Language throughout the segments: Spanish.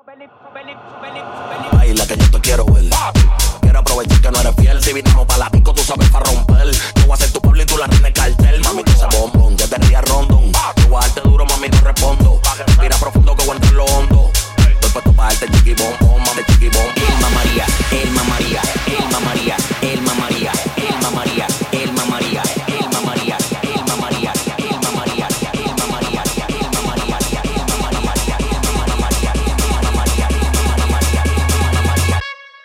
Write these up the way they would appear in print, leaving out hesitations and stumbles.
Baila que yo te quiero ver. Quiero aprovechar que no eres fiel. Si vinimos pa' la disco, tú sabes pa' romper. Yo voy a ser tu Pablo y tú la reina del cartel. Mami, que ese bombón, que te ría rondón. Yo voy a darte duro, mami, no respondo. Respira profundo que voy a entrar lo hondo. Estoy puesto pa' darte chiqui bombón, mami, chiqui bombón. Elma María, Elma María, Elma María, Elma María, Elma María, Elma María, Elma María, Elma María, Elma María, Elma María, Elma María, Elma María, Elma María, Elma María, Elma María, Elma María.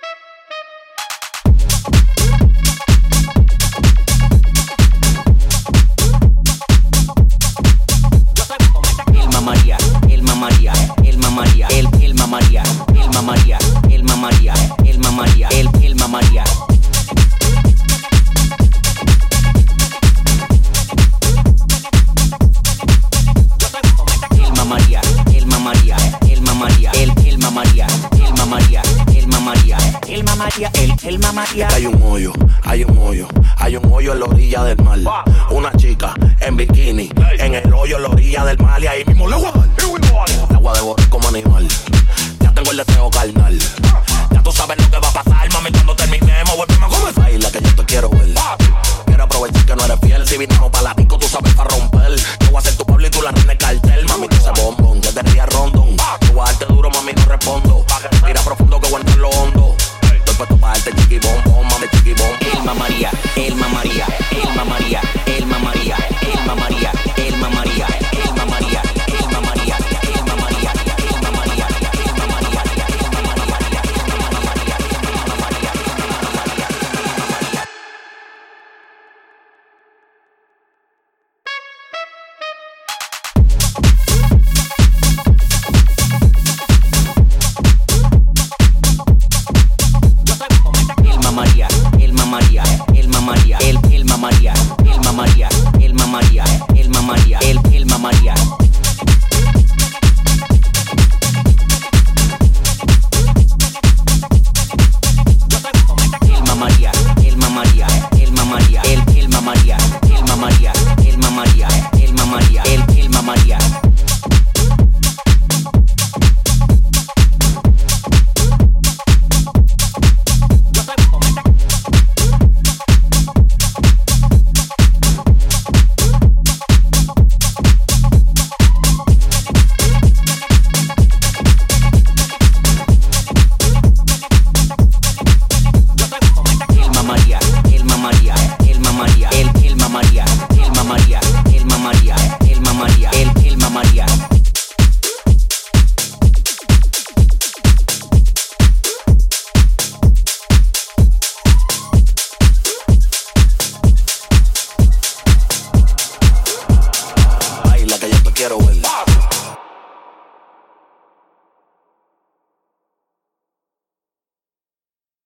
Elma María, Elma María, Elma María, Elma María, Elma María, Elma María, Elma María, Elma María. Elma María, Elma María, Elma María, Elma María, Elma María, Elma María, Elma María, Elma María. Hay un hoyo, hay un hoyo, hay un hoyo en la orilla del mar. Una chica en bikini, en el hoyo en la orilla del mar. Y ahí mismo le voy a dar. El agua devora como animal. Ya tengo el deseo carnal.